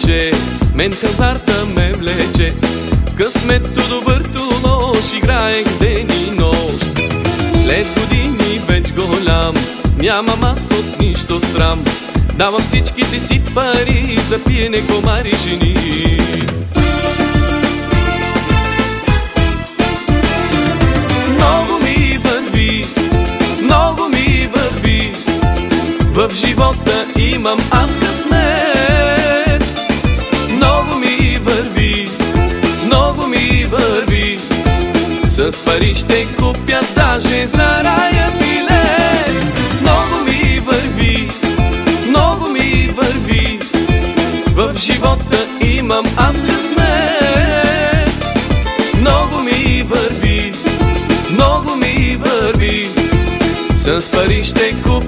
повече, мен хазарта ме влече. С късмето добърто лош играех ден и нощ. След години веч голям, нямам аз от нищо срам. Давам всичките си пари за пиене, комари, жени. Много ми върви, много ми върви, в живота имам аз късмет. Много ми върви, много ми върви, с пари ще купя даже за рая билет. Много ми върви, много ми върви, в живота имам аз късмет. Много ми върви, много ми върви, с пари ще купя